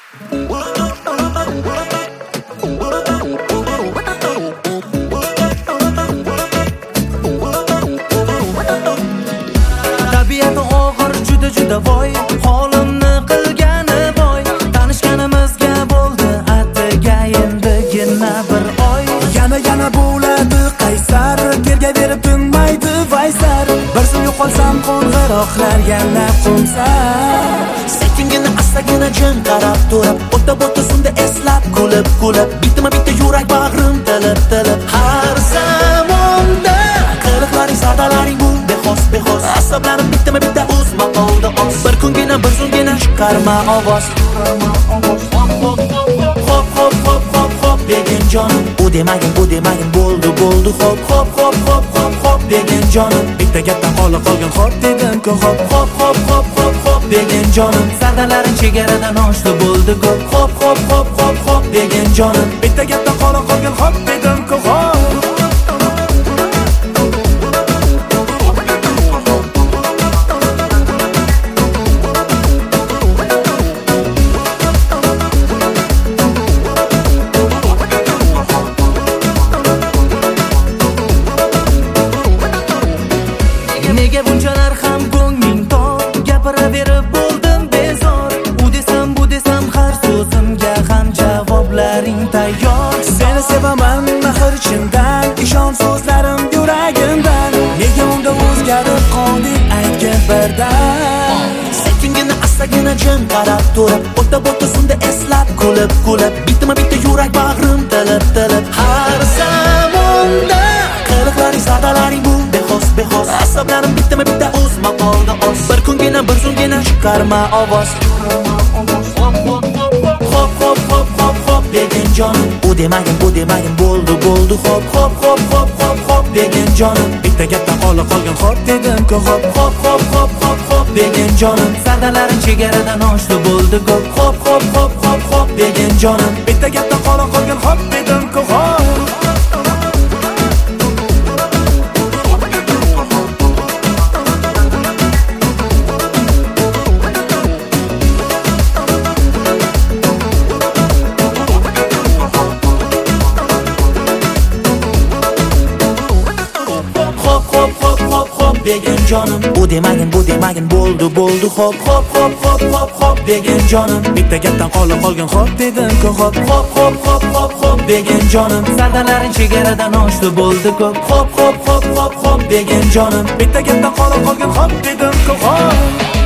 Tabiati og'ir juda voy, holimni qilgani boy. Tanishganimizga bo'ldi attiga endigina bir oy. Yana bo'ladi qaysar, terga berib tinmaydi vaysar. Bir zum yo'qolsam qo'ng'iroqlar yana qo'msar. Sekingina astagina jim qarab turib, o'ta sunda eslab kulib bitta yurak bag'rim tilib har zamonda qiliqlaring sardalaring bu bexos asablarim bitta o'zma qoldi oz. Bir zungina chiqarma ovoz. Hop degin jonim, u demagin bo'ldi hop degin jonim. Bitta gapdan qolgan hop dedim-ku Hop degin jonim, Sardalaring chegaradan oshdi bo'ldi ko'p. hop degin jonim. Bitta gapdan qolgan hop dedim-ku Nega bunchalar ham ko'ngling tor, gapiraverib bo'ldim bezor. U desam bu desam har so'zimga ham javoblaring tayyor. Seni sevaman mehr chindan, ishon so'zlarim yuragimdan. Nega unda o'zgarib qolding aytgin birdan. Sekingina astagina jim qarab turib, o'ta sunda eslab kulib bitta yurak bag'rim tilib har zamonda qiliqlaring sardalaring bu bexos asablarim bitta o'zma qoldi oz. Bir zungina chiqarma ovoz. Hop degin jonim, u demagin bo'ldi hop degin jonim. Bitta gapdan qolgan hop dedim-ku Hop degin jonim, Sardalaring chegaradan oshdi bo'ldi ko'p. hop degin jonim. Bitta gapdan qolgan hop dedim-ku Hop degin jonim, u demagin bo'ldi hop degin jonim. Bitta gapdan qolgan hop dedim-ku Hop degin jonim, Sardalaring chegaradan oshdi bo'ldi ko'p. hop degin jonim. Bitta gapdan qolgan hop dedim-ku